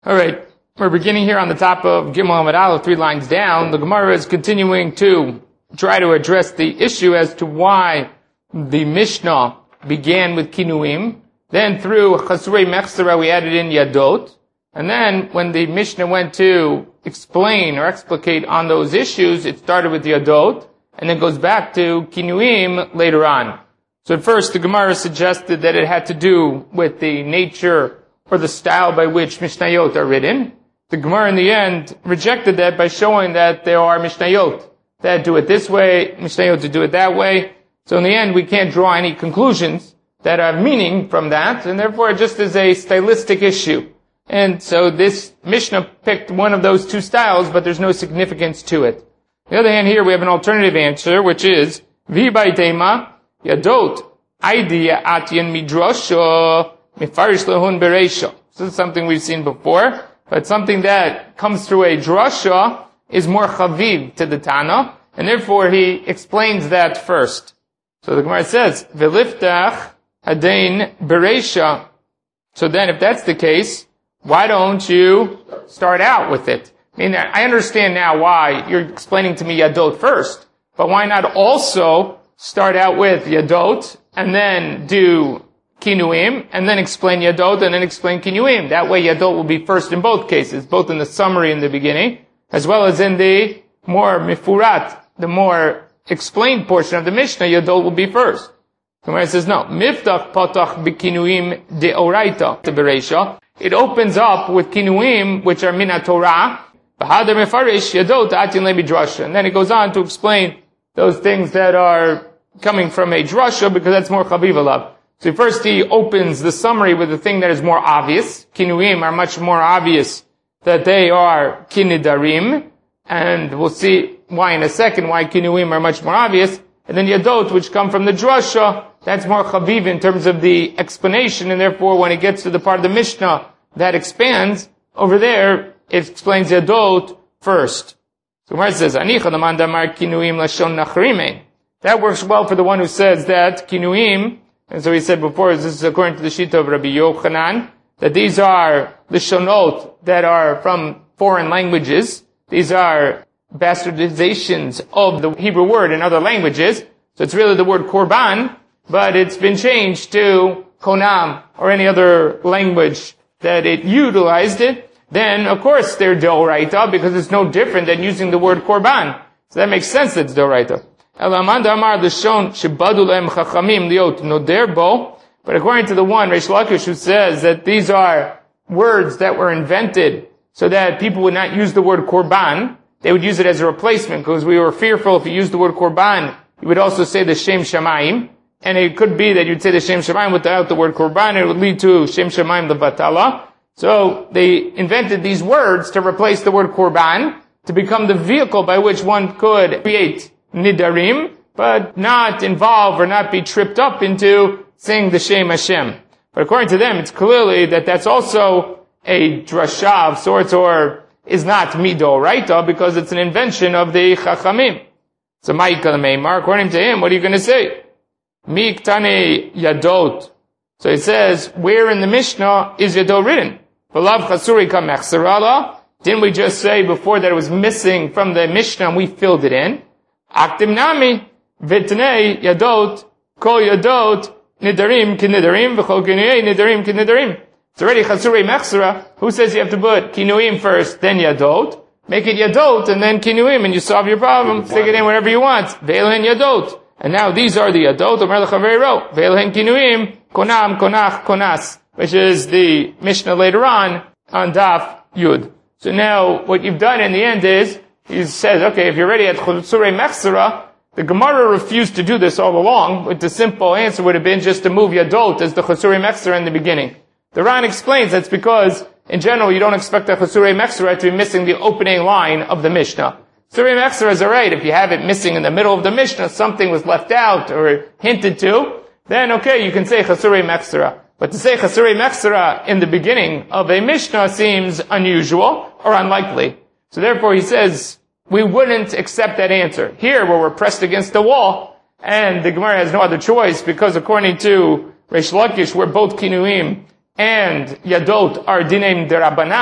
All right, we're beginning here on the top of Gimel Amud Aleph, 3 lines down. The Gemara is continuing to try to address the issue as to why the Mishnah began with Kinuim. Then through Chasurei Mechsera we added in Yadot. And then when the Mishnah went to explain or explicate on those issues, it started with Yadot and then goes back to Kinuim later on. So at first the Gemara suggested that it had to do with the nature or the style by which Mishnayot are written. The Gemara in the end rejected that by showing that there are Mishnayot that do it this way, Mishnayot that do it that way. So in the end we can't draw any conclusions that have meaning from that, and therefore it just is a stylistic issue. And so this Mishnah picked one of those two styles, but there's no significance to it. On the other hand, here we have an alternative answer, which is Vi Baitema Yadot Idea Atyan Midrasha Mifarish Lahun Bereisha. This is something we've seen before, but something that comes through a drasha is more chaviv to the Tana, and therefore he explains that first. So the Gemara says, V'liftach Hadain Bereisha. So then if that's the case, why don't you start out with it? I mean, I understand now why you're explaining to me Yadot first, but why not also start out with Yadot and then do Kinuim, and then explain Yadot, and then explain Kinuim. That way Yadot will be first in both cases, both in the summary in the beginning, as well as in the more mifurat, the more explained portion of the Mishnah, Yadot will be first. The Gemara says, no. Miftach patach b'kinuim de'oraita bereisha. It opens up with Kinuim, which are mina Torah, v'hadar mefarish Yadot atin le'midrasha. And then it goes on to explain those things that are coming from a drasha, because that's more chaviv alav. So first he opens the summary with the thing that is more obvious. Kinuim are much more obvious that they are kinidarim, and we'll see why in a second, why Kinuim are much more obvious. And then Yadot, which come from the drasha, that's more chaviv in terms of the explanation, and therefore when it gets to the part of the Mishnah that expands, over there, it explains Yadot first. So Gemara says, Anicha l'man damar Kinuim lashon nachrimein. That works well for the one who says that Kinuim, and so he said before, this is according to the Shita of Rabbi Yochanan, that these are lishonot that are from foreign languages. These are bastardizations of the Hebrew word in other languages. So it's really the word korban, but it's been changed to konam or any other language that it utilized it. Then, of course, they're deoraita because it's no different than using the word korban. So that makes sense that it's deoraita. But according to the one, Reish Lakish, who says that these are words that were invented so that people would not use the word korban, they would use it as a replacement, because we were fearful if you used the word korban, you would also say the Shem Shamayim, and it could be that you'd say the Shem Shamayim without the word korban, it would lead to Shem Shamayim the Batala. So they invented these words to replace the word korban, to become the vehicle by which one could create nidarim, but not involve or not be tripped up into saying the Shem Hashem. But according to them, it's clearly that that's also a drasha of sorts, or is not midoraita, because it's an invention of the Chachamim. So Ma'ikal Meimar, according to him, what are you going to say? Miktane Yadot. So he says, where in the Mishnah is Yadot written? V'lav Chasuri ka mechserala. Didn't we just say before that it was missing from the Mishnah and we filled it in? Aktim nami v'tnei Yadot kol Yadot nidarim kinidarim v'chol kinuim nidarim kinidarim. It's already Chasurei Mechsera. Who says you have to put Kinuim first, then Yadot? Make it Yadot and then Kinuim, and you solve your problem. Stick it in wherever you want. Ve'elhen Yadot. And now these are the Yadot. Omer l'chaveiro. Ve'elhen Kinuim. Konam, konach, konas. Which is the Mishnah later on Daf Yud. So now, what you've done in the end is, he says, okay, if you're ready at Chasurei Mechsera, the Gemara refused to do this all along, but the simple answer would have been just to move Yadot as the Chasurei Mechsera in the beginning. The Ran explains that's because, in general, you don't expect a Chasurei Mechsera to be missing the opening line of the Mishnah. Chasurei Mechsera is alright. If you have it missing in the middle of the Mishnah, something was left out or hinted to, then okay, you can say Chasurei Mechsera. But to say Chasurei Mechsera in the beginning of a Mishnah seems unusual or unlikely. So therefore he says, we wouldn't accept that answer. Here, where we're pressed against the wall, and the Gemara has no other choice, because according to Reish Lakish, we're both Kinuim and Yadot are Dinem Derabanan,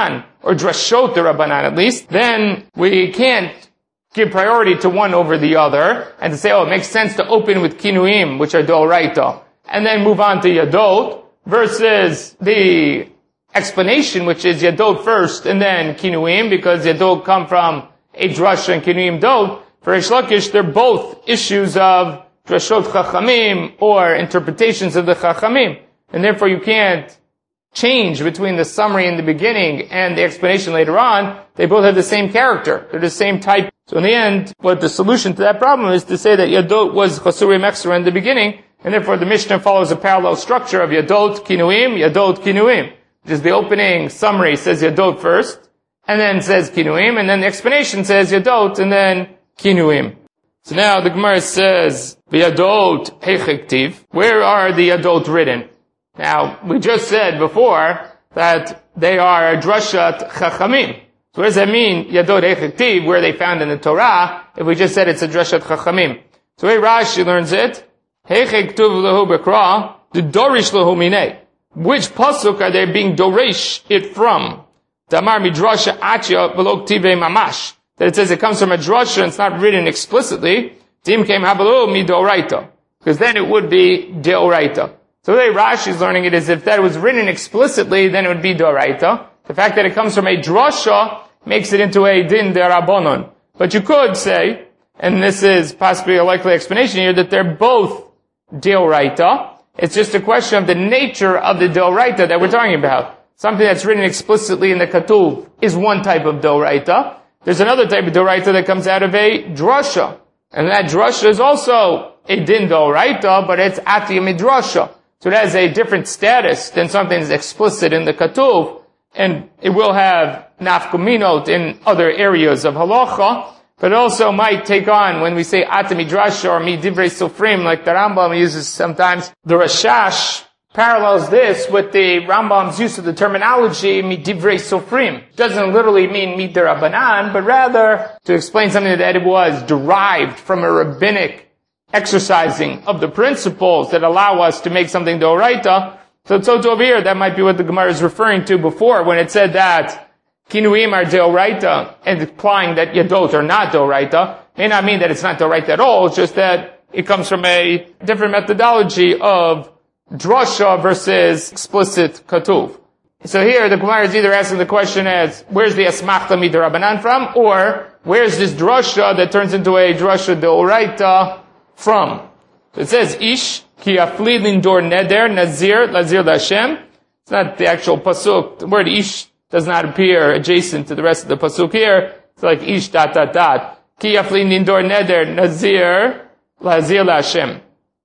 or drashot Rabbanan at least, then we can't give priority to one over the other, and to say, it makes sense to open with kinuim, which are doraita, and then move on to yadot, versus the explanation, which is yadot first, and then kinuim, because yadot come from a drasha and kinuim dot. For Reish Lakish, they're both issues of drashot chachamim, or interpretations of the chachamim, and therefore you can't change between the summary in the beginning and the explanation later on. They both have the same character. They're the same type. So in the end, what the solution to that problem is to say that Yadot was Chasuri Mechsera in the beginning, and therefore the Mishnah follows a parallel structure of Yadot Kinuim, Yadot Kinuim. Which is the opening summary says Yadot first, and then says Kinuim, and then the explanation says Yadot, and then Kinuim. So now the Gemara says, Yadot Hechektiv. Where are the Yadot written? Now, we just said before that they are drashat chachamim. So what does that mean, Yadot Hechektiv, where they found in the Torah, if we just said it's a drashat chachamim? So the way Rashi learns it, Hechektiv lehu bekra, the dorish lehu minei. Which pasuk are they being dorish it from? Damar midrasha achya v'lo ktivei mamash. That it says it comes from a drasha and it's not written explicitly. Dim came habalu midoraita. Because then it would be deoraita. So the way Rashi is learning it is if that was written explicitly, then it would be doraita. The fact that it comes from a drasha makes it into a din derabonon. But you could say, and this is possibly a likely explanation here, that they're both deoraita. It's just a question of the nature of the deoraita that we're talking about. Something that's written explicitly in the Katuv is one type of deoraita. There's another type of deoraita that comes out of a drasha. And that drasha is also a din deoraita, but it's ati midrasha. So it has a different status than something that's explicit in the Katuv, and it will have nafkuminot in other areas of halacha, but it also might take on, when we say ati midrasha or midivrei sofrim, like the Rambam uses sometimes, the Rashash parallels this with the Rambam's use of the terminology midivrei sofrim. It doesn't literally mean midirabanan, but rather to explain something that it was derived from a rabbinic exercising of the principles that allow us to make something doraita. So over here, that might be what the Gemara is referring to before when it said that kinuim are doraita and implying that yadot are not doraita. May not mean that it's not doraita at all, it's just that it comes from a different methodology of drasha versus explicit katuv. So here the Gemara is either asking the question as, where's the asmachta midrabanan from, or where's this drasha that turns into a drasha doraita from? So it says, Ish, ki afli lindor neder, nazir, lazir l'Hashem. It's not the actual pasuk. The word Ish does not appear adjacent to the rest of the pasuk here. It's like Ish dot dot dot. Ki afli lindor neder, nazir, lazir l'Hashem.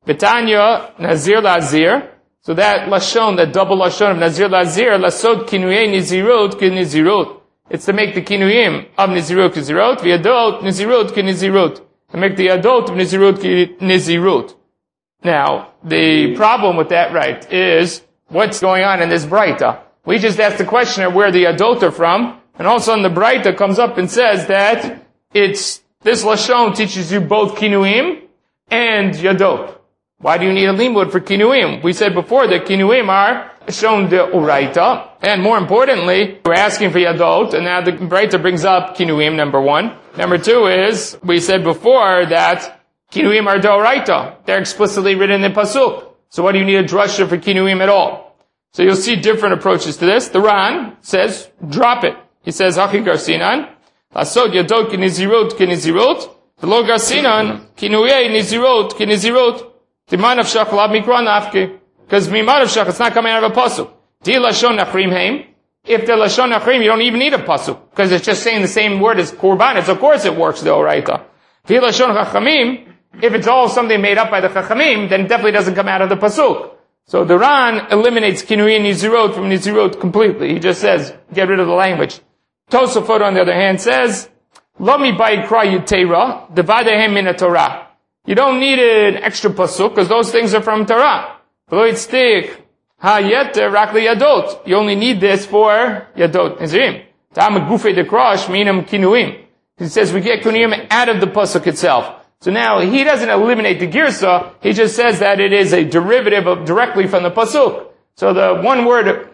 Betanya, nazir lazir. So that lashon, that double lashon of nazir lazir, lasod kinuyei nizirot ki nizirot. It's to make the kinuyim of nizirot ki nizirot, v'yadot nizirot ki nizirot. To make the adot of Nizirut ki Nizirut. Now, the problem with that, right, is what's going on in this Braita. We just asked the question of where the adot are from, and all of a sudden the Braita comes up and says that this Lashon teaches you both Kinuim and Yadot. Why do you need a limud for Kinuim? We said before that Kinuim are shown the Uraita, and more importantly, we're asking for Yadot, and now the Braita brings up Kinuim, number one. Number two is, we said before that Kinuim are Doraita. They're explicitly written in Pasuk. So what do you need a drasha for Kinuim at all? So you'll see different approaches to this. The Ran says, drop it. He says, Hachi Garsinan, Lasod Yadot ki Nizirot ki Nizirot, V'lo Garsinan, Kinuyei Nizirot ki Nizirot, Timan of Shach Lab Mikra Nafke. Because Mimad of Shach, it's not coming out of a Pasuk. Di Lashon Nachrim Heim. If the Lashon Nachrim, you don't even need a pasuk, because it's just saying the same word as Korban. Of course it works the Oraita. If Lashon Chachamim, if it's all something made up by the Chachamim, then it definitely doesn't come out of the pasuk. So the Ran eliminates Kinui and Nizirot from Nizirot completely. He just says, get rid of the language. Tosafot, on the other hand, says, Lo mi ba'ikra yutera, devadehem min Torah. You don't need an extra pasuk, because those things are from Torah. V'lo yitztik ha-yeter rak yadot. You only need this for Yadot Nizirim. Ta'am gufei dekrosh minam kinuim. He says we get kinuim out of the pasuk itself. So now he doesn't eliminate the girsa. He just says that it is a derivative of directly from the pasuk. So the one word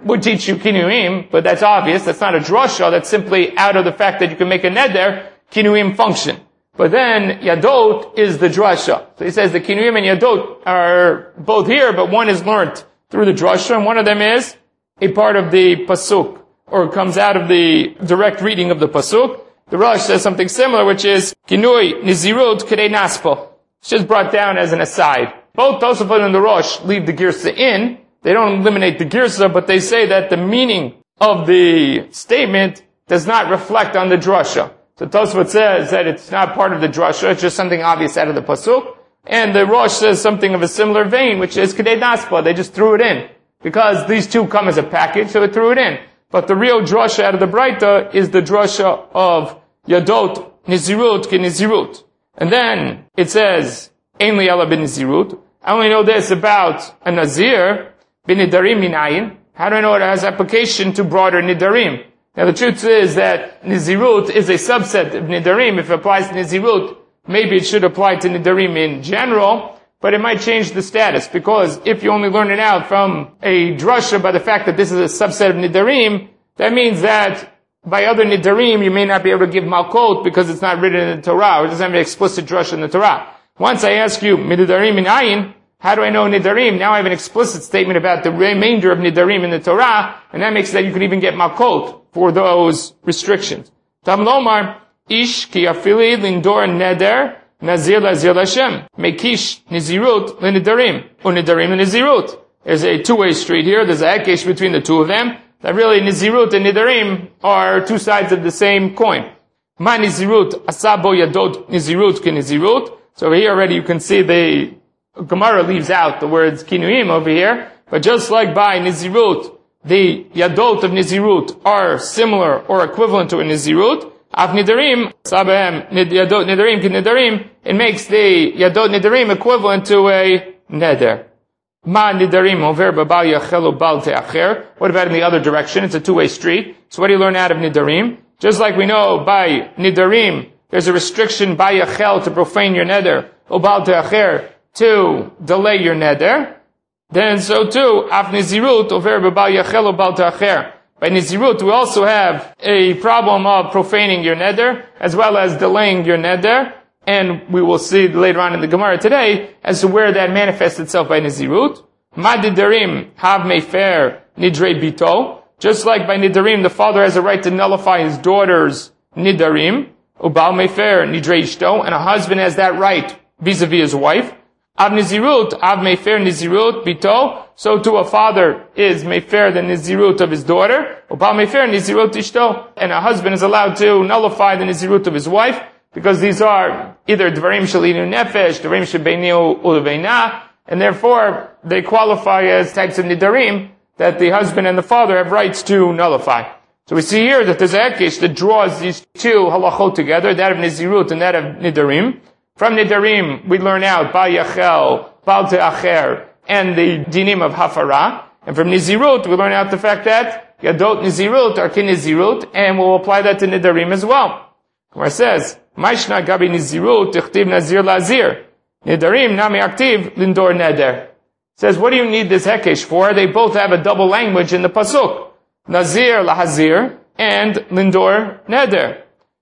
would teach you kinuim, but that's obvious. That's not a drasha. That's simply out of the fact that you can make a neder, kinuim function. But then yadot is the drasha. So he says the kinuim and yadot are both here, but one is learnt through the drasha, and one of them is a part of the pasuk, or comes out of the direct reading of the pasuk. The Rosh says something similar, which is kinui nizirut kedei naspo. It's just brought down as an aside. Both Tosafot and the Rosh leave the girsa in. They don't eliminate the girsa, but they say that the meaning of the statement does not reflect on the drasha. So Tosafot says that it's not part of the drasha, it's just something obvious out of the pasuk. And the Rosh says something of a similar vein, which is kedei naspo. They just threw it in. Because these two come as a package, so it threw it in. But the real drasha out of the Braita is the drasha of Yadot, Nizirut, Ki Nizirut. And then it says, Ein li ela bin Nizirut. I only know this about a Nazir, bin Nidarim minayin. How do I know it has application to broader Nidarim? Now the truth is that Nizirut is a subset of Nidarim. If it applies to Nizirut, maybe it should apply to Nidarim in general, but it might change the status, because if you only learn it out from a drasha by the fact that this is a subset of Nidarim, that means that by other Nidarim you may not be able to give Malkot because it's not written in the Torah, or it doesn't have an explicit drasha in the Torah. Once I ask you, Nidarim in Ayin, how do I know Nidarim? Now I have an explicit statement about the remainder of Nidarim in the Torah, and that makes it that you could even get Malkot for those restrictions. Tam Lomar, Ish ki afili lindor neder, Nazir Lazir Lashem. Mekish Nizirut Linidarim. Unidarim Nizirut. There's a two-way street here. There's a hekesh between the two of them. That really Nizirut and Nidarim are two sides of the same coin. Ma Nizirut Asabo Yadot Nizirut Ki Nizirut. So here already you can see the Gemara leaves out the words Kinuim over here. But just like by Nizirut, the Yadot of Nizirut are similar or equivalent to a Nizirut. Af Nidarim, Sabahem, Yadot Nidarim, Ki Nidarim, it makes the Yadot Nidarim equivalent to a Neder. Ma Nidarim over Babal Yachelu Bal Te'acher. What about in the other direction? It's a two-way street. So what do you learn out of Nidarim? Just like we know by Nidarim, there's a restriction by Yachel to profane your Neder, or Bal Te'acher to delay your Neder. Then so too, Af Nizirut over Babal Yachelu Bal Te'acher. By Nizirut, we also have a problem of profaning your neder, as well as delaying your neder, and we will see later on in the Gemara today as to where that manifests itself by Nizirut. Ma Nidarim have mefer nidrei bito, just like by Nidarim, the father has a right to nullify his daughter's Nidarim, ubal mefer nidrei ishto, and a husband has that right vis-a-vis his wife. Av Nizirut, Av mefer Nizirut bito, so too a father is mefer the Nizirut of his daughter, ubal mefer Nizirut ishto, and a husband is allowed to nullify the Nizirut of his wife, because these are either Dvarim Shalinu Nefesh, Dvarim Shebeinu Uleveina, and therefore they qualify as types of Nidarim that the husband and the father have rights to nullify. So we see here that there's a hekesh that draws these two halachot together, that of Nizirut and that of Nidarim. From Nidarim, we learn out Bal Yachel, Bal Te'acher, and the dinim of Hafara. And from Nizirut, we learn out the fact that Yadot Nizirut are Ki Nizirut, and we'll apply that to Nidarim as well. Where it says, Maishna Gabi Nizirut, Tichtiv Nazir Lazir. Nidarim Nami Aktiv Lindor Neder. It says, what do you need this hekesh for? They both have a double language in the pasuk. Nazir Lahazir, and Lindor Neder.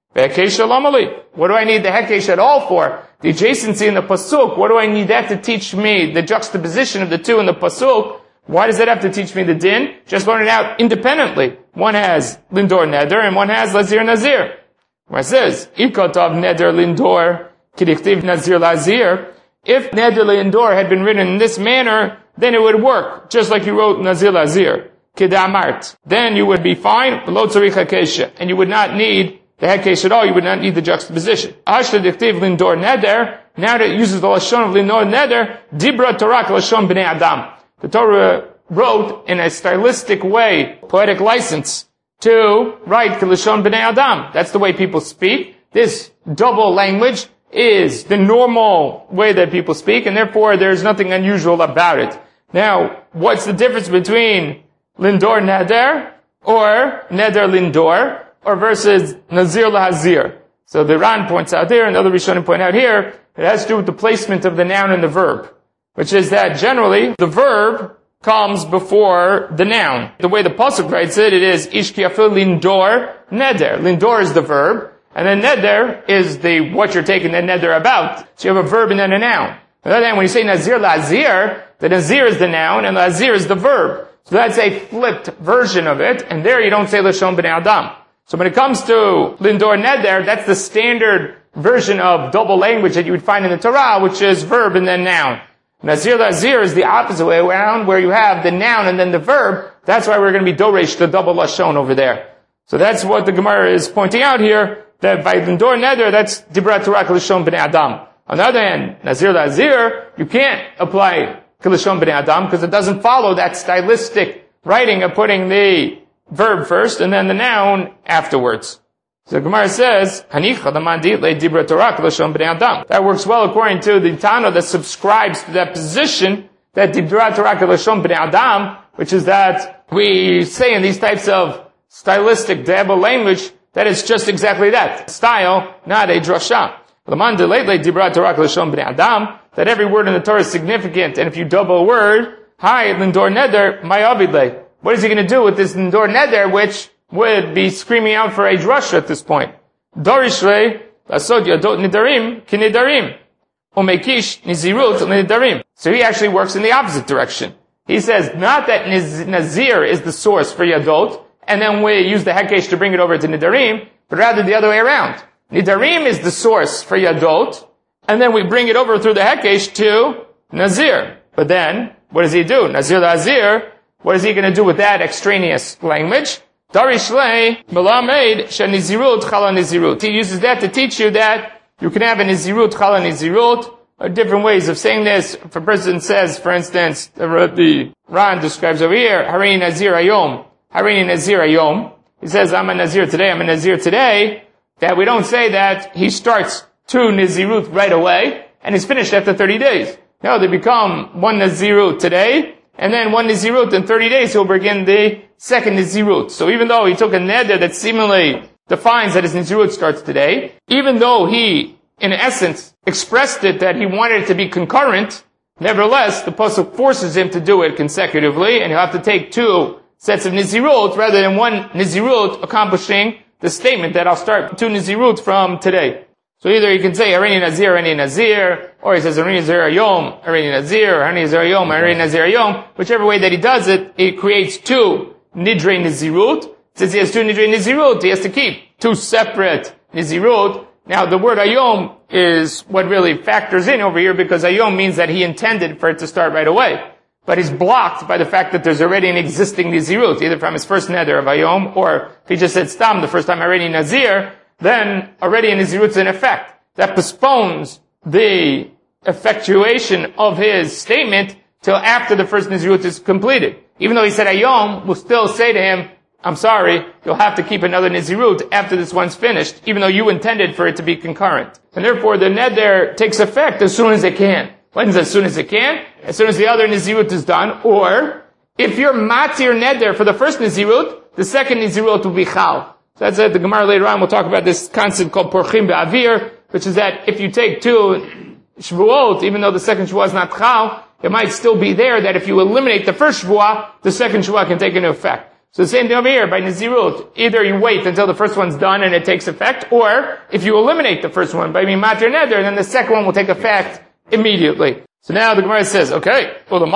What do I need the hekesh at all for? The adjacency in the pasuk, what do I need that to teach me? The juxtaposition of the two in the pasuk, why does that have to teach me the din? Just learn it out independently. One has Lindor Neder and one has Lazir Nazir. Where it says, Ikotav Neder Lindor Kidichtiv Nazir Lazir. If Neder Lindor had been written in this manner, then it would work, just like you wrote Nazir Lazir. Kidamart. Then you would be fine, Lo Tzarich HaKesha, and you would not need the hekesh at all, you would not need the juxtaposition. Ashta Dichtiv Lindor Neder, now that it uses the Lashon of Lindor Neder, Dibra Torah Lashon B'nei Adam. The Torah wrote in a stylistic way, poetic license, to write Lashon B'nei Adam. That's the way people speak. This double language is the normal way that people speak, and therefore there's nothing unusual about it. Now, what's the difference between Lindor Neder or Neder Lindor? Or versus Nazir Lahazir. So the Ran points out there, and the other Rishonim point out here, it has to do with the placement of the noun and the verb. Which is that generally, the verb comes before the noun. The way the pasuk writes it, it is ishkiafil lindor neder. Lindor is the verb, and then neder is the what you're taking the neder about. So you have a verb and then a noun. On the other hand, when you say nazir lazir, the nazir is the noun and lazir is the verb. So that's a flipped version of it, and there you don't say lashon b'nei adam. So when it comes to lindor neder, that's the standard version of double language that you would find in the Torah, which is verb and then noun. Nazir lazir is the opposite way around, where you have the noun and then the verb. That's why we're going to be doresh the double lashon over there. So that's what the Gemara is pointing out here, that by lindor neder, that's dibrat Torah lashon b'nei adam. On the other hand, nazir lazir, you can't apply lashon b'nei adam because it doesn't follow that stylistic writing of putting the verb first and then the noun afterwards. So the Gemara says, that works well according to the Tana that subscribes to that position, that Dibrat Torah Lashon B'nei Adam, which is that we say in these types of stylistic double language that it's just exactly that. Style, not a drasha. That every word in the Torah is significant, and if you double a word, hi, lindor neder, my avidle. What is he going to do with this lindor neder, which would be screaming out for a drasha at this point? Dorishle, lasod yadot nidarim, ki nidarim. Umekish nizirut nidarim. So he actually works in the opposite direction. He says, not that nazir is the source for yadot, and then we use the hekesh to bring it over to nidarim, but rather the other way around. Nidarim is the source for yadot, and then we bring it over through the hekesh to nazir. But then, what does he do? Nazir lazir, what is he going to do with that extraneous language? Darishle melamed shenizirut chala nizirut. He uses that to teach you that you can have a nizirut chala nizirut. Different ways of saying this. If a person says, for instance, the Ran describes over here, Harini Nazir Ayom. Harini Nazir Ayom. He says, I'm a Nazir today, I'm a Nazir today. That we don't say that he starts two Nazirut right away, and he's finished after 30 days. No, they become one Nazirut today, and then one Nazirut in 30 days he'll begin the second Nazirut. So even though he took a neder that seemingly defines that his Nazirut starts today, even though he, in essence, expressed it that he wanted it to be concurrent, nevertheless, the pasuk forces him to do it consecutively, and he'll have to take two sets of Nazirut rather than one Nazirut accomplishing the statement that I'll start two Nazirut from today. So either he can say, Harini Nazir, Harini Nazir, or he says, Harini Nazir Yom, Harini Nazir, Harini Nazir Yom, Harini Nazir Yom. Whichever way that he does it, it creates two Nidrei Nazirut. Since he has two Nidrei Nazirut, he has to keep two separate Nazirut. Now, the word Ayom is what really factors in over here, because Ayom means that he intended for it to start right away. But he's blocked by the fact that there's already an existing Nazirut, either from his first neder of Ayom, or if he just said Stam the first time already Nazir, then already a Nazirut's in effect. That postpones the effectuation of his statement till after the first Nazirut is completed. Even though he said Ayom, we'll still say to him, I'm sorry, you'll have to keep another Nazirut after this one's finished, even though you intended for it to be concurrent. And therefore the neder takes effect as soon as it can. When's as soon as it can? As soon as the other Nazirut is done, or if you're matir neder for the first Nazirut, the second Nazirut will be chal. So that's it. The Gemara later on will talk about this concept called porchim be'avir, which is that if you take two shvuot, even though the second shvuah is not chal, it might still be there that if you eliminate the first shvuah, the second shvuah can take into effect. So the same thing over here by Nazirut. Either you wait until the first one's done and it takes effect, or if you eliminate the first one by being matir neder, then the second one will take effect immediately. So now the Gemara says, okay,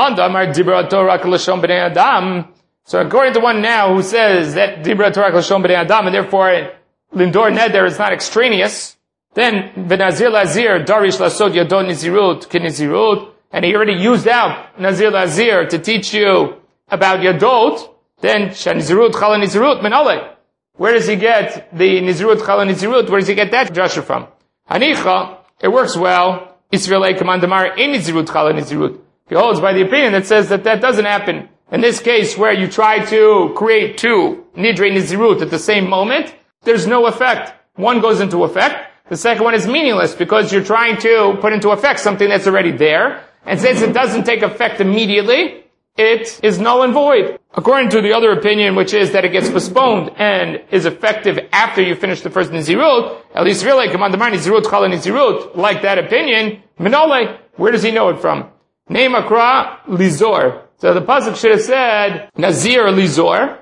so according to one now who says that Dibra Torah Lashon B'nei Adam, and therefore Lindor Neder is not extraneous, then V'Nazir Lazir Darish Lasod Yadon Nizirut Kinizirut, and he already used out Nazir Lazir to teach you about Yadot, then Shanizirut Chala Nizirut Menole. Where does he get the Nizirut Chala Nizirut? Where does he get that drasha from? Hanicha, it works well. Israelite commandamar ein Nizirut Chala Nizirut. He holds by the opinion that says that that doesn't happen. In this case, where you try to create two Nidrei Nizirut at the same moment, there's no effect. One goes into effect. The second one is meaningless because you're trying to put into effect something that's already there. And since it doesn't take effect immediately, it is null and void. According to the other opinion, which is that it gets postponed and is effective after you finish the first Nizirut, at least really, Commandamar Nizirut, Chala Nizirut, like that opinion, Minole, where does he know it from? Name Akra Lizor. So the pasuk should have said, Nazir Lizor,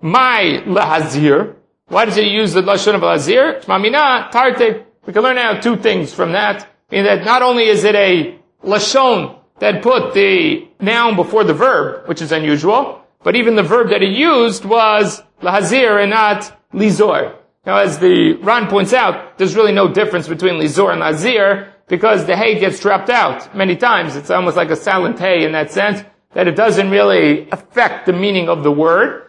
my lahazir. Why does it use the lashon of lahazir? Mamina, tarte. We can learn out two things from that. Meaning that not only is it a lashon that put the noun before the verb, which is unusual, but even the verb that it used was lahazir and not lizor. Now, as the Ran points out, there's really no difference between lizor and lahazir because the hey gets dropped out many times. It's almost like a silent hey in that sense, that it doesn't really affect the meaning of the word.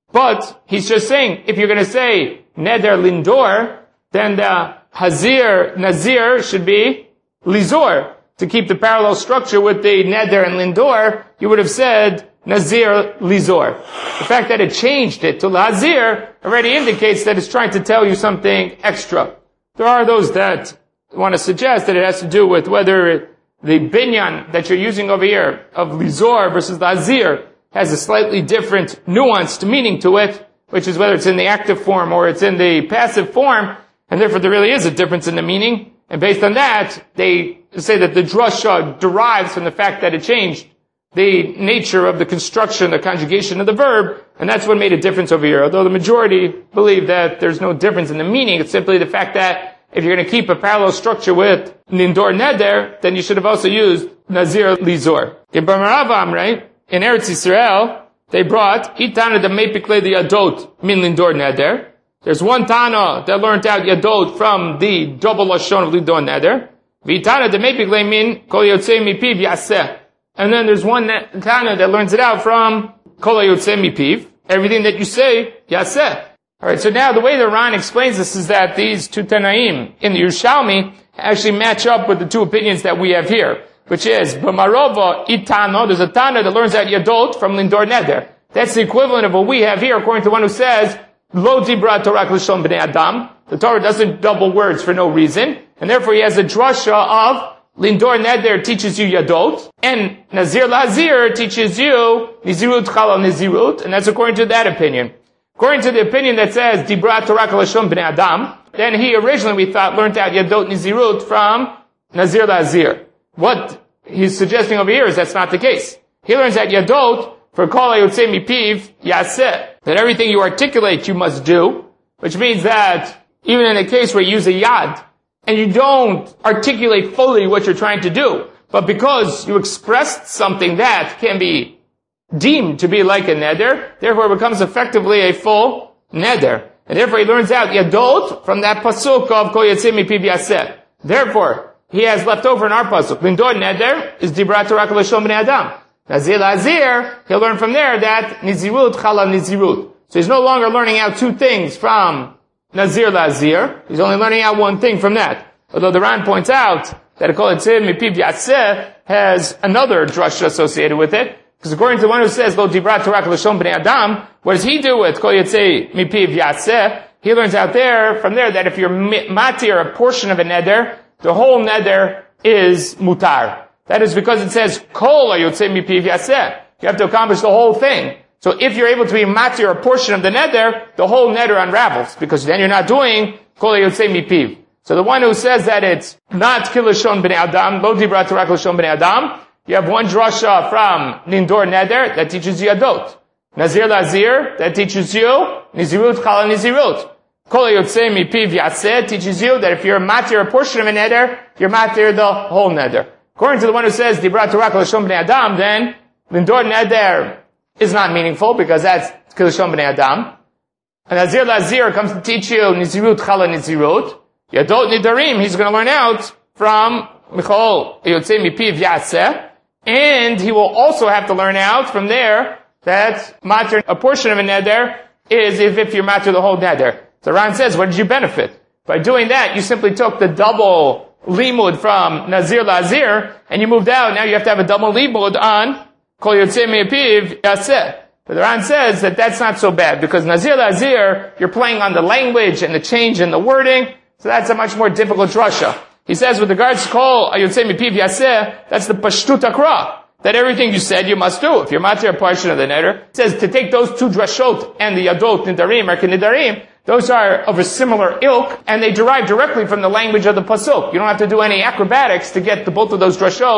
But he's just saying, if you're going to say neder lindor, then the hazir, nazir should be lizor. To keep the parallel structure with the neder and lindor, you would have said nazir lizor. The fact that it changed it to lazir already indicates that it's trying to tell you something extra. There are those that want to suggest that it has to do with whether the binyan that you're using over here of lizor versus lazir has a slightly different nuanced meaning to it, which is whether it's in the active form or it's in the passive form, and therefore there really is a difference in the meaning. And based on that, they say that the drasha derives from the fact that it changed the nature of the construction, the conjugation of the verb, and that's what made a difference over here. Although the majority believe that there's no difference in the meaning, it's simply the fact that if you're going to keep a parallel structure with nindor neder, then you should have also used nazir lizor. In Bamaravam, right? In Eretz Yisrael, they brought itana the mepikle the yadot min lindor neder. There's one Tana that learned out yadot from the double lashon of lindor neder. V'itana the mepikle min kol yotzei mipiv yaseh. And then there's one Tana that learns it out from kol yotzei mipiv. Everything that you say, yaseh. Alright, so now the way the Ran explains this is that these two Tanaim in the Yerushalmi actually match up with the two opinions that we have here, which is, B'marova itano, there's a Tana that learns out Yadot from Lindor Neder. That's the equivalent of what we have here, according to one who says, Lo dibra Torah l'shon b'nei Adam. The Torah doesn't double words for no reason, and therefore he has a drasha of Lindor Neder teaches you Yadot, and Nazir Lazir teaches you Nizirut Chala Nizirut, and that's according to that opinion. According to the opinion that says, Dibra Torah l'shon b'nei Adam, then he originally, we thought, learned out Yadot Nizirut from Nazir Lazir. What he's suggesting over here is that's not the case. He learns that Yadot, for Kol HaYotzei Mipiv, Yaseh, that everything you articulate you must do, which means that even in a case where you use a Yad, and you don't articulate fully what you're trying to do, but because you expressed something that can be deemed to be like a neder, therefore it becomes effectively a full neder. And therefore he learns out Yadot from that pasuk of Kol Yotzei Mipiv Yaseh. Therefore, he has left over in our pasuk. Lindor neder is Dibra Torah l'shon b'nei Adam. Nazir Lazir, he'll learn from there that Nizirut Chala Nizirut. So he's no longer learning out two things from Nazir Lazir. He's only learning out one thing from that. Although the Ran points out that Kol Yotzei Mipiv Yaseh has another drasha associated with it. Because according to one who says, Lo Dibra Torah l'shon b'nei Adam, what does he do with Kol Yotzei Mipiv Yaseh? He learns out there, from there, that if you're matir a portion of a neder, the whole neder is mutar. That is because it says, Kol HaYotzei Mipiv Yaseh. You have to accomplish the whole thing. So if you're able to be matir a portion of the neder, the whole neder unravels, because then you're not doing Kol HaYotzei Mipiv. So the one who says that it's not Kilashon B'nei Adam, Lo Dibra Torah l'shon b'nei Adam, you have one drasha from Nindor Neder that teaches you Yadot. Nazir Lazir that teaches you Nizirut Chala Nizirut. Kol HaYotzei Mipiv Yaseh teaches you that if you're matir a portion of a neder, you're matir the whole neder. According to the one who says Dibra Torah l'shon b'nei Adam, then Lindor Neder is not meaningful because that's Kilashon b'nei Adam. And Nazir Lazir comes to teach you Nizirut Chala Nizirut. Yadot Nidarim, he's going to learn out from Kol HaYotzei Mipiv Yaseh. And he will also have to learn out from there that matir a portion of a neder is if you're matir the whole neder. So Ran says, what did you benefit? By doing that, you simply took the double limud from Nazir Lazir, and you moved out. Now you have to have a double limud on Kol Yotzei Mipiv Yaseh. But the Ran says that that's not so bad, because Nazir Lazir, you're playing on the language and the change in the wording, so that's a much more difficult drasha. He says with regards to Kol HaYotzei Mipiv Yaseh, that's the Pashtut Akra. That everything you said you must do. If you're matir a portion of the neder, it says to take those two drashot and the Yadot Nidarim or Kenidarim, those are of a similar ilk, and they derive directly from the language of the pasuk. You don't have to do any acrobatics to get both of those drashot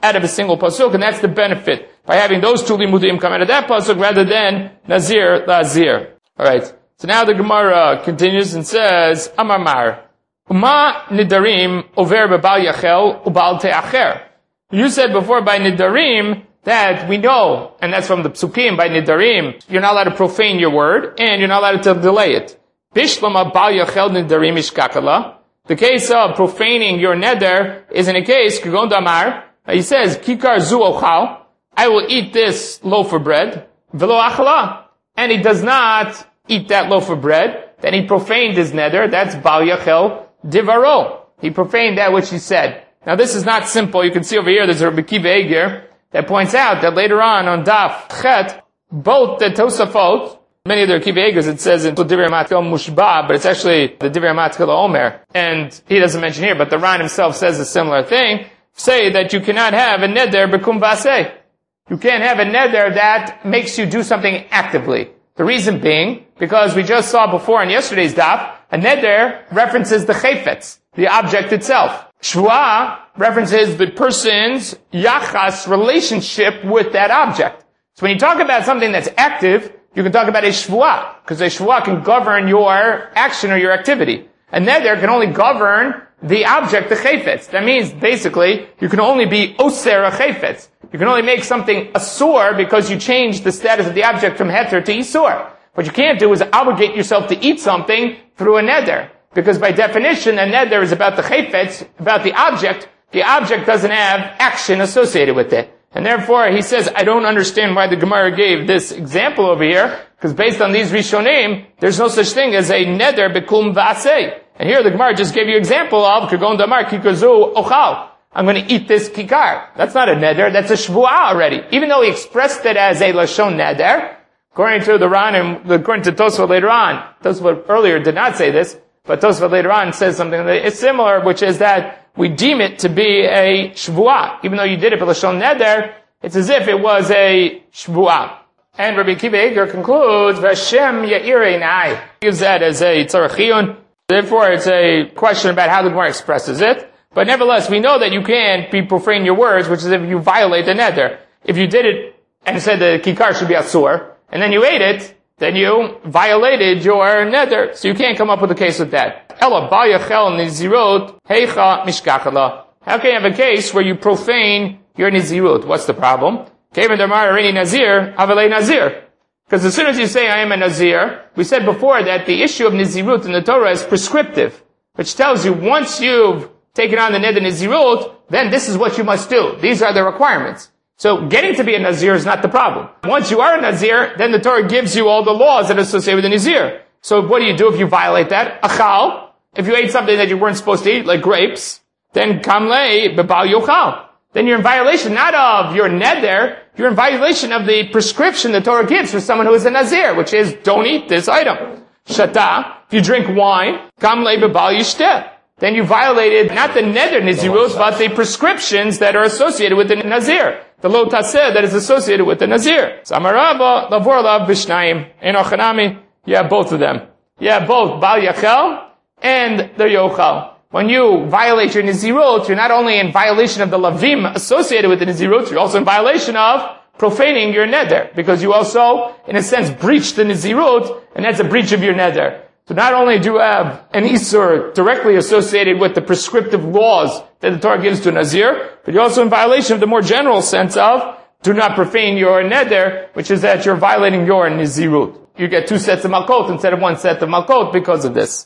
out of a single pasuk, and that's the benefit by having those two limudim come out of that pasuk rather than nazir lazir. All right. So now the Gemara continues and says, Amar Mar, Uma nidarim over b'bal yachel ubal te'acher. You said before by nidarim that we know, and that's from the psukim, by nidarim, you're not allowed to profane your word, and you're not allowed to delay it. Bishlama bal yachel nidarim ishkakala. The case of profaning your neder is in a case, Kagon Damar, he says, Kikar zu ochal, I will eat this loaf of bread, velo achala, and he does not eat that loaf of bread, then he profaned his neder, that's bal yachel divaro. He profaned that which he said. Now this is not simple. You can see over here, there's a Rabbi Kiva Eger that points out that later on Daf Chet, both the Tosafot, many of the Kiva Egers, it says in Divrei Matkel Mushba, but it's actually the Divrei Matkel Omer, and he doesn't mention here, but the Ran himself says a similar thing, say that you cannot have a neder bekum baseh. You can't have a neder that makes you do something actively. The reason being, because we just saw before in yesterday's daf, a neder references the chayfetz, the object itself. Shvuah references the person's yachas relationship with that object. So when you talk about something that's active, you can talk about a shvuah, because a shvuah can govern your action or your activity. A neder can only govern the object, the chayfetz. That means, basically, you can only be oser a chayfetz. You can only make something asur because you change the status of the object from heter to isur. What you can't do is obligate yourself to eat something through a neder. Because by definition, a neder is about the chayfetz, about the object. The object doesn't have action associated with it. And therefore, he says, I don't understand why the Gemara gave this example over here, because based on these Rishonim, there's no such thing as a neder bekum v'aseh. And here the Gemara just gave you example of Kagon Damar Kikazu Ochal. I'm going to eat this kikar. That's not a neder, that's a shvuah already. Even though he expressed it as a lashon neder, according to the Ran and according to Tosfot later on, Tosfot earlier did not say this, but Tosfot later on says something that is similar, which is that we deem it to be a shvuah. Even though you did it for lashon neder, it's as if it was a shvuah. And Rabbi Kiva Eger concludes, Vashem Ya'irei Nai. He gives that as a tzarachiyun. Therefore, it's a question about how the Gemara expresses it. But nevertheless, we know that you can't be profane your words, which is if you violate the neder. If you did it and said the kikar should be asur, and then you ate it, then you violated your neder. So you can't come up with a case with that. Ella ba yachel nizirot heicha mishkachala. How can you have a case where you profane your nizirut? What's the problem? Kevan damar arini nazir, avalei nazir. Because as soon as you say, I am a nazir, we said before that the issue of nizirut in the Torah is prescriptive, which tells you once you've taken on the neder nizirut, then this is what you must do. These are the requirements. So getting to be a nazir is not the problem. Once you are a nazir, then the Torah gives you all the laws that are associated with the nazir. So what do you do if you violate that? Achal. If you ate something that you weren't supposed to eat, like grapes, then kamlei bebal yochal. Then you're in violation not of your neder, you're in violation of the prescription the Torah gives for someone who is a nazir, which is don't eat this item. Shata. If you drink wine, kamlei bebal yishteh. Then you violated not the neder nizirut, but the prescriptions that are associated with the nazir. The lo taseh that is associated with the nazir. Samarava, lavor lav bishnayim. Enochanami, you have both of them. You have both bal yachel and the yochal. When you violate your nizirut, you're not only in violation of the lavim associated with the nizirut, you're also in violation of profaning your neder. Because you also, in a sense, breach the nizirut, and that's a breach of your neder. So not only do you have an isur directly associated with the prescriptive laws that the Torah gives to Nazir, but you're also in violation of the more general sense of do not profane your neder, which is that you're violating your nizirut. You get 2 sets of malkot instead of 1 set of malkot because of this.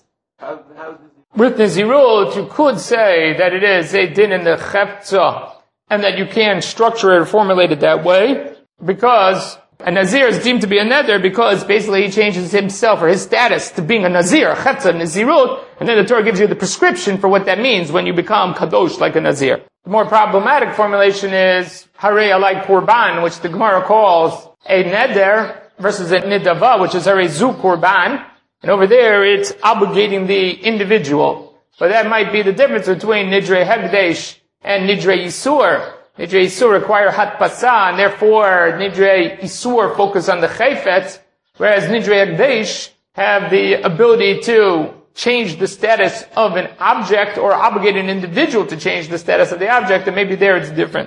With nizirut, you could say that it is a din in the cheptzah, and that you can structure it or formulate it that way, because a nazir is deemed to be a neder because basically he changes himself or his status to being a nazir, a chetza, nizirut, and then the Torah gives you the prescription for what that means when you become kadosh like a nazir. The more problematic formulation is harei alai korban, which the Gemara calls a neder versus a nidava, which is harei zu korban, and over there it's obligating the individual. But that might be the difference between nidrei hegdesh and nidrei yisur. Nidrei Isur require hatpasa, and therefore Nidrei Isur focus on the chayfetz, whereas Nidrei Hagdesh have the ability to change the status of an object or obligate an individual to change the status of the object, and maybe there it's different.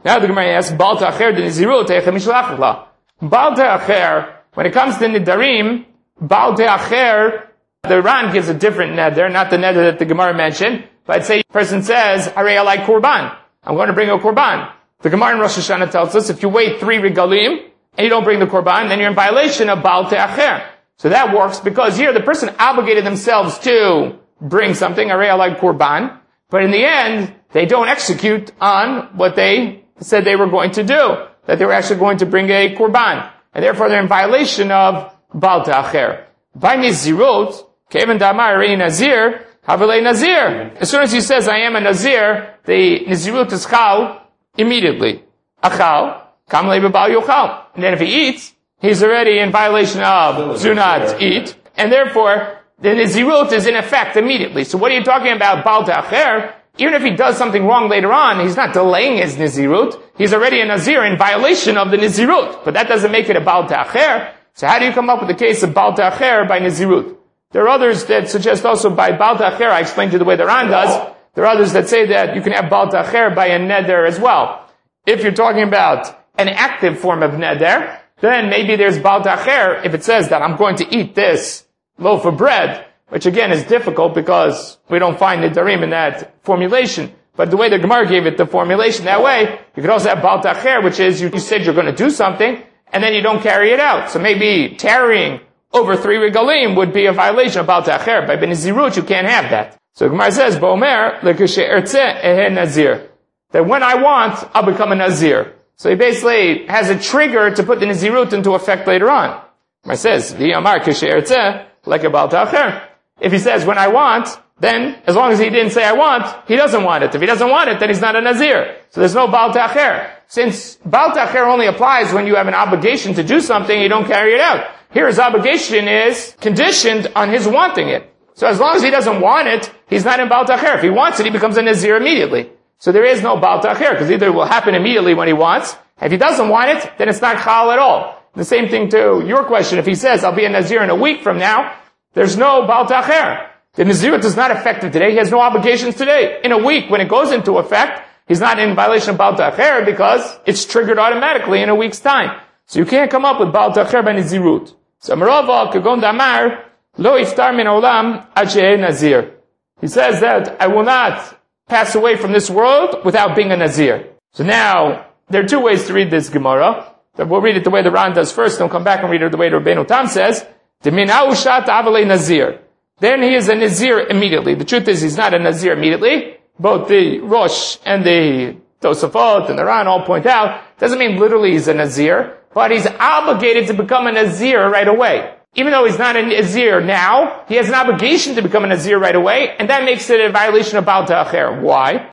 Now the Gemara asks, Baal Ta'acher de Nizirut, Eicha Mishlach La. Baal Ta'acher, when it comes to Nidarim, Baal Ta'acher, the Ran gives a different neder, not the neder that the Gemara mentioned, but say a person says, Harei alai Korban. I'm going to bring a Korban. The Gemara in Rosh Hashanah tells us, if you wait 3 regalim, and you don't bring the Korban, then you're in violation of Baal Ta'acher. So that works because here the person obligated themselves to bring something, Harei alai Korban, but in the end, they don't execute on what they said they were going to do, that they were actually going to bring a Korban. And therefore they're in violation of Baal Ta'acher. By Nizirut, Kevin Damar Rei Nazir, Havelei Nazir. As soon as he says, I am a Nazir, the Nizirut is Chal immediately. Achal, Kamlei B'Bal Yochal. And then if he eats, he's already in violation of do not eat. And therefore, the Nizirut is in effect immediately. So what are you talking about, Baal Ta'acher? Even if he does something wrong later on, he's not delaying his Nizirut. He's already a Nazir in violation of the Nizirut. But that doesn't make it a Baal Ta'acher. So how do you come up with the case of Baal Ta'acher by Nizirut? There are others that suggest also by Baal Ta'acher, I explained to you the way the Ran does. There are others that say that you can have Baal Ta'acher by a neder as well. If you're talking about an active form of neder, then maybe there's Baal Ta'acher if it says that I'm going to eat this loaf of bread, which again is difficult because we don't find Nidarim in that formulation. But the way the Gemara gave it, the formulation that way, you could also have Baal Ta'acher, which is you said you're going to do something, and then you don't carry it out. So maybe tarrying over 3 regalim would be a violation of Baal Ta'acher. By Benizirut, you can't have that. So Gemara says, Bo'omer, lekeshe erzeh ehe nazir. That when I want, I'll become a Nazir. So he basically has a trigger to put the Nazirut into effect later on. Gemara says, V'yamar keshe erzeh, like a Baal Ta'acher. If he says, when I want, then, as long as he didn't say I want, he doesn't want it. If he doesn't want it, then he's not a Nazir. So there's no Baal Ta'acher. Since Baal Ta'acher only applies when you have an obligation to do something, you don't carry it out. Here his obligation is conditioned on his wanting it. So as long as he doesn't want it, he's not in Baal Ta'acher. If he wants it, he becomes a Nazir immediately. So there is no Baal Ta'acher, because either it will happen immediately when he wants. If he doesn't want it, then it's not Chal at all. The same thing to your question. If he says, I'll be a Nazir in a week from now, there's no Baal Ta'acher. The Nazirut is not effective today. He has no obligations today. In a week, when it goes into effect, he's not in violation of Baal Ta'acher because it's triggered automatically in a week's time. So you can't come up with Baal Ta'acher by Nazirut. So Merova, Kagon Damar, Lo Iftar Min Olam Ad She'eh Nazir. He says that I will not pass away from this world without being a Nazir. So now, there are 2 ways to read this Gemara. We'll read it the way the Ran does first, and we'll come back and read it the way the Rabbeinu Tam says. Deminau Shat Avalei Nazir. Then he is a Nazir immediately. The truth is, he's not a Nazir immediately. Both the Rosh and the Tosafot and the Ran all point out, doesn't mean literally he's a Nazir, but he's obligated to become a Nazir right away. Even though he's not a Nazir now, he has an obligation to become a Nazir right away, and that makes it a violation of Baal Ta'acher. Why?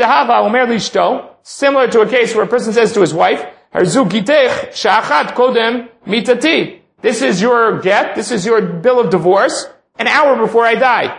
Similar to a case where a person says to his wife, this is your get, this is your bill of divorce, an hour before I die.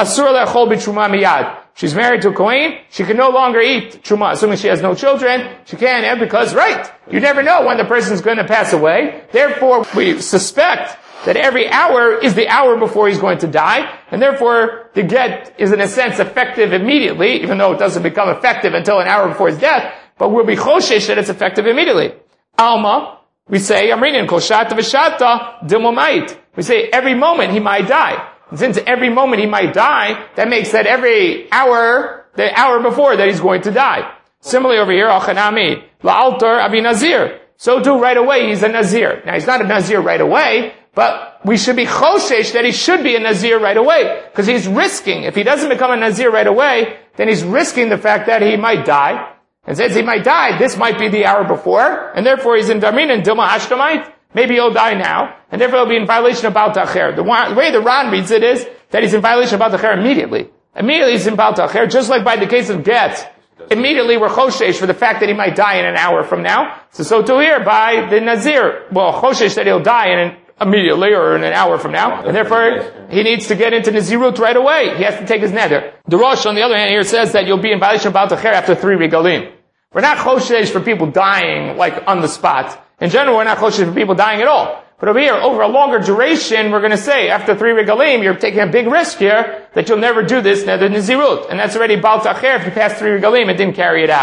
She's married to a Kohen, she can no longer eat Truma. Assuming she has no children, she can't, because, right, you never know when the person's going to pass away. Therefore, we suspect that every hour is the hour before he's going to die, and therefore the get is in a sense effective immediately, even though it doesn't become effective until an hour before his death, but we'll be choshesh that it's effective immediately. Alma, we say, Amrinin, kol shata v'shata dilmomait. We say every moment he might die. And since every moment he might die, that makes that every hour, the hour before that he's going to die. Similarly over here, Achanami, la'altar abi nazir. So too, right away, he's a Nazir. Now, he's not a Nazir right away, but we should be choshesh that he should be a Nazir right away. Because he's risking, if he doesn't become a Nazir right away, then he's risking the fact that he might die. And since he might die, this might be the hour before, and therefore he's in Darmin and Dilma Ashtamite. Maybe he'll die now, and therefore he'll be in violation of Baal Ta'acher. The way the Ran reads it is that he's in violation of Baal Ta'acher immediately. Immediately he's in Baal Ta'acher, just like by the case of Get. Immediately we're choshesh for the fact that he might die in an hour from now. So too here by the Nazir. Well, choshesh that he'll die immediately or in an hour from now. And therefore he needs to get into Nazirut right away. He has to take his neder. The Rosh, on the other hand, here says that you'll be in violation of Baal Ta'acher after 3 regalim. We're not choshesh for people dying like on the spot. In general, we're not choshesh for people dying at all. But over here, over a longer duration, we're going to say, after 3 regalim, you're taking a big risk here that you'll never do this neder Nazirut. And that's already Baal Ta'acher. If you pass 3 regalim, it didn't carry it out.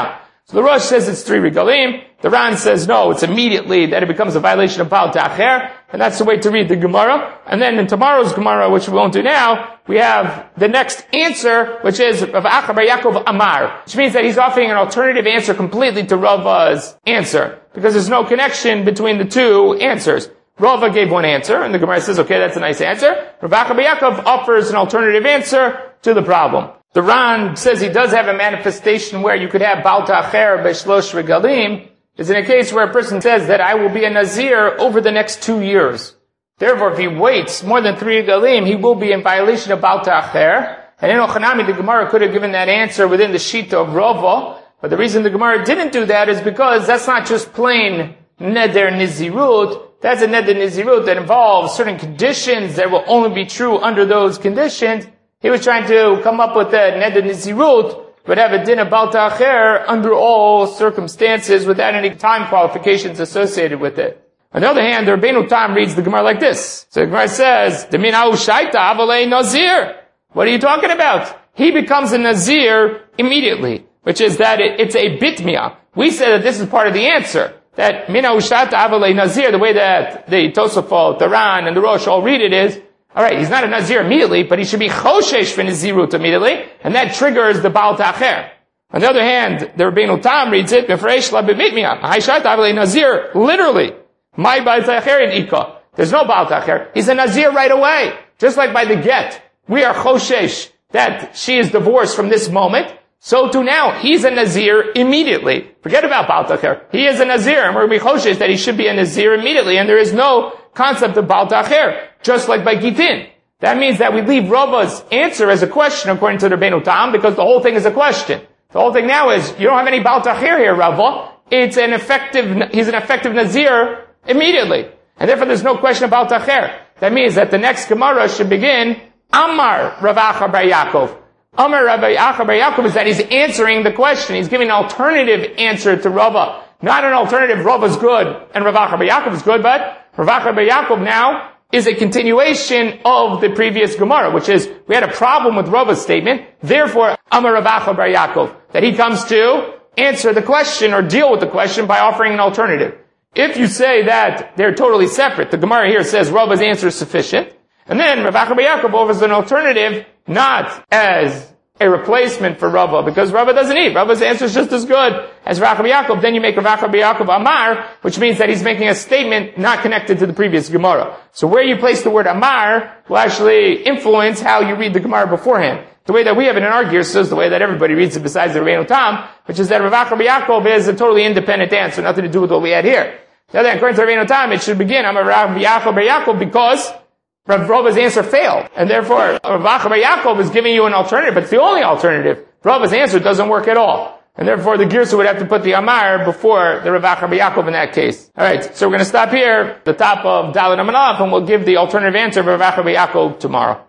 So the Rosh says it's 3 regalim. The Ran says no, it's immediately that it becomes a violation of Baal Ta'acher, and that's the way to read the Gemara. And then in tomorrow's Gemara, which we won't do now, we have the next answer, which is Rav Acha bar Yaakov Amar, which means that he's offering an alternative answer completely to Rava's answer, because there's no connection between the two answers. Rava gave one answer, and the Gemara says, okay, that's a nice answer. Rav Acha bar Yaakov offers an alternative answer to the problem. The Ran says he does have a manifestation where you could have Baal Ta'acher b'shlosh regalim. It's in a case where a person says that I will be a Nazir over the next 2 years. Therefore, if he waits more than 3 regalim, he will be in violation of Baal Ta'acher. And in Ochanami, the Gemara could have given that answer within the Shita of Rava. But the reason the Gemara didn't do that is because that's not just plain Neder Nizirut. That's a Neder Nizirut that involves certain conditions that will only be true under those conditions. He was trying to come up with a Neder Nizirut, but have a din of Baal Ta'acher under all circumstances without any time qualifications associated with it. On the other hand, the Rabbeinu Tam reads the Gemara like this. So the Gemara says, "Demin ha'u shaita avalei nazir." What are you talking about? He becomes a Nazir immediately, which is that it's a bitmiyah. We said that this is part of the answer. That min ha'u shaita avalei nazir, the way that the Tosafot, the Ran, and the Rosh all read it is, alright, he's not a Nazir immediately, but he should be choshesh for Nazirut immediately, and that triggers the Baal Ta'acher. On the other hand, the Rabbeinu Tam reads it, Mefresh la b'mitmiyah, ha'ishat avalei Nazir, literally. My Baal Ta'acher in Ika. There's no Baal Ta'acher. He's a Nazir right away. Just like by the get, we are choshesh that she is divorced from this moment. So too now, he's a Nazir immediately. Forget about Baal Ta'acher. He is a Nazir, and we're going to be choshesh that he should be a Nazir immediately, and there is no concept of Baal Ta'acher, just like by Gitin. That means that we leave Rava's answer as a question according to the Rabbeinu Tam, because the whole thing is a question. The whole thing now is, you don't have any Baal Ta'acher here, Rava. He's an effective Nazir immediately. And therefore there's no question about Ta'acher. That means that the next Gemara should begin, Amar Rav Acha bar Yaakov. Amar Rav Acha bar Yaakov is that he's answering the question. He's giving an alternative answer to Rava. Not an alternative, Rava's good and Rav Acha bar Yaakov is good, but Rav Acha bar Yaakov now is a continuation of the previous Gemara, which is, we had a problem with Rava's statement, therefore, Amar Rav Acha bar Yaakov, that he comes to answer the question or deal with the question by offering an alternative. If you say that they're totally separate, the Gemara here says Rava's answer is sufficient, and then Rav Acha bar Yaakov offers an alternative, not as a replacement for Rava, because Rava doesn't eat. Rava's answer is just as good as Rav Acha bar Yaakov. Then you make Rav Acha bar Yaakov Amar, which means that he's making a statement not connected to the previous Gemara. So where you place the word Amar will actually influence how you read the Gemara beforehand. The way that we have it in our gear is the way that everybody reads it besides the Rabbeinu Tam, which is that Rav Acha bar Yaakov is a totally independent answer, nothing to do with what we had here. Now then, according to Rabbeinu Tam, it should begin Amar Rav Acha bar Yaakov because Rava's answer failed. And therefore, Rav Acha bar Yaakov is giving you an alternative, but it's the only alternative. Rava's answer doesn't work at all. And therefore, the Girsa would have to put the Amar before the Rav Acha bar Yaakov in that case. Alright, so we're going to stop here, the top of Dalet Amud Aleph, and we'll give the alternative answer of Rav Acha bar Yaakov tomorrow.